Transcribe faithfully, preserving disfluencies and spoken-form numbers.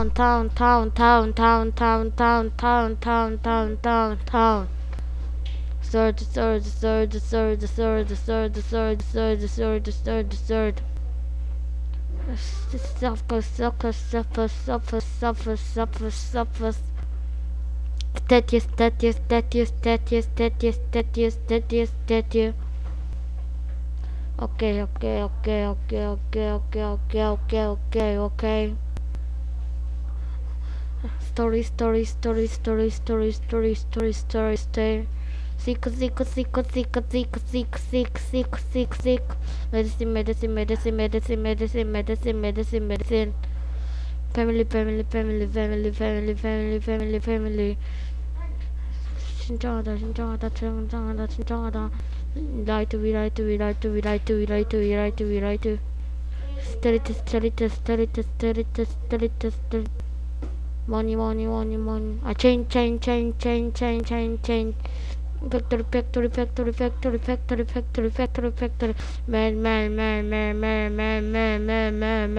town, town, town, town, town, town, town, town, town, town, town. Third, third, third, third, third, third, third, third, third, third, third. Suffer, suffer, suffer, suffer, suffer, suffer, suffer. Statue, statue, statue, statue, statue, statue, statue, statue. Okay, okay, okay, okay, okay, okay, okay, okay, okay, okay. Story, story, story, story, story, story, story, story, story. Sick, sick, sick, sick, sick, sick, sick, sick, sick, sick. Medicine, medicine, medicine, medicine, medicine, medicine, medicine, medicine. Family, family, family, family, family, family, family, family. 신청하다, 신청하다, 신청하다, 신청하다. Lie to be, lie to be, lie to be, lie to be, lie to be, lie to be, lie to. Sterility, sterility, sterility, sterility, sterility, sterility. Money, money, money, money. I change, change, change, change, change, change, change. Factory, factory, factory, factory, factory, factory, factory, factory. Man, man, man, man, man, man, man, man, man, man.